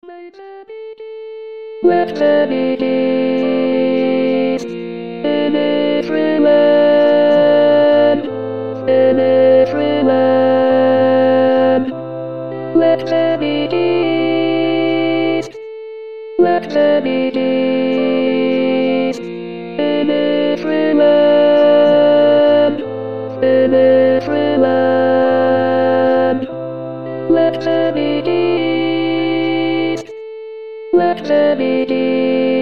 Let there be peace in every land, in every land. Let there be peace, let there be peace in every land, in every land. Let there be peace, let there be peace.